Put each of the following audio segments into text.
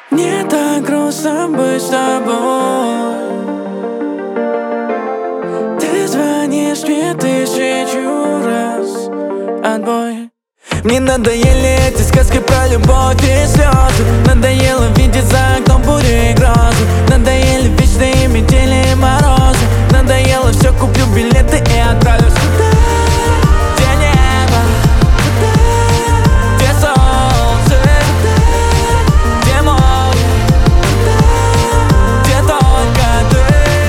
Мне так грустно быть с тобой. Ты звонишь мне 1000 раз. Отбой. Мне надоели эти сказки про любовь и слезы. Надоело видеть за окном бури и грозы. Надоели вечные метели и морозы. Надоело все, куплю билеты и отправлюсь туда, где небо, где солнце, где море, где только ты.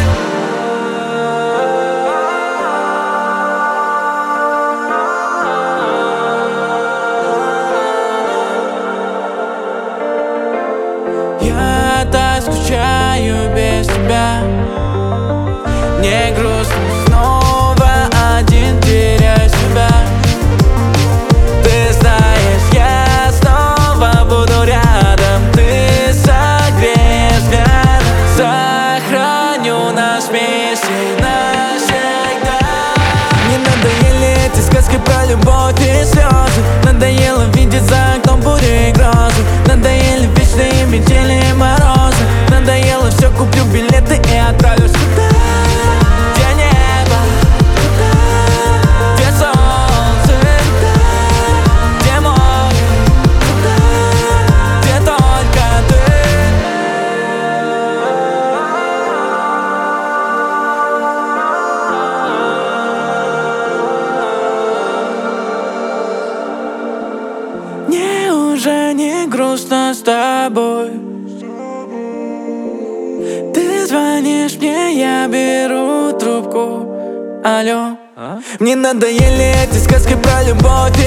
Я так скучаю без тебя. Мне грустно снова один, теряю себя. Ты знаешь, я снова буду рядом. Ты согреешь меня. Сохраню нас вместе навсегда. Мне надоели эти сказки про любовь и слезы. Надоело видеть за окном бури и грозы. Надоели вечные метели и морозы. Надоело все, куплю билеты и отправлюсь туда, где небо, где солнце, где море, где только ты. Мне уже не грустно с тобой. Ты звонишь мне, я беру трубку. Алло. Мне надоели эти сказки про любовь